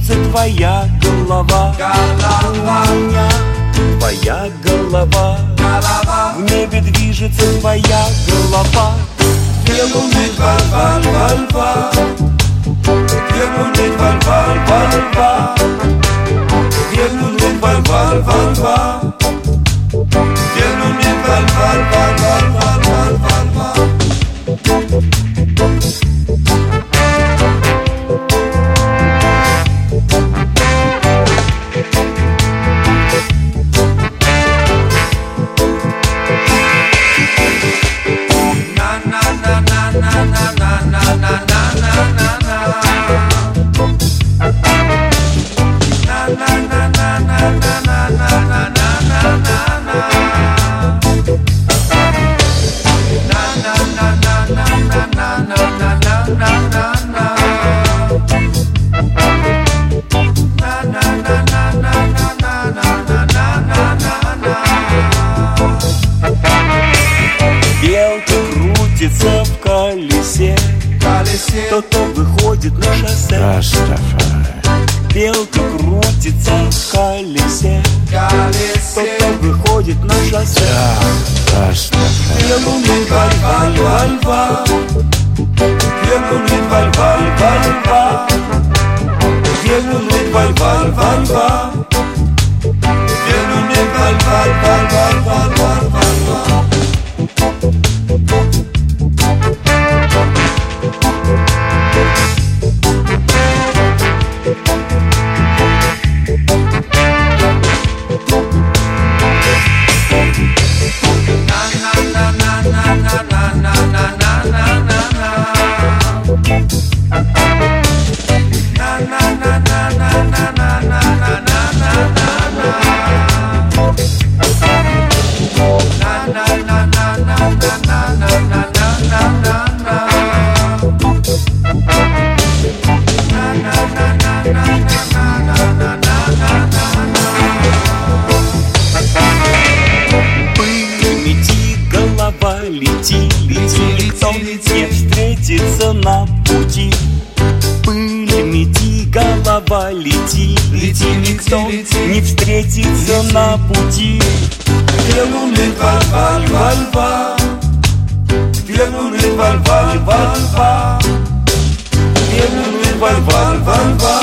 движется твоя голова. У меня твоя голова. В небе движется твоя голова. Две луны, два-два-два-два. Две луны, два-два-два-два. Две луны, два-два-два-два. Две луны, два-два-два-два-два. Белка крутится в колесе, кто-то выходит на шоссе. Белка крутится в колесе, кто-то выходит на шоссе. Две луны, два-два-два-два. Две луны, два-два-два-два. Две луны, два-два-два-два. Две луны, два-два-два-два-два. Лети, лети, никто не встретится на пути. Пыль мети, голова, лети, лети, никто не встретится на пути. Две луны, два-два-два-два. Две луны, два-два-два-два. Две луны, два-два-два-два.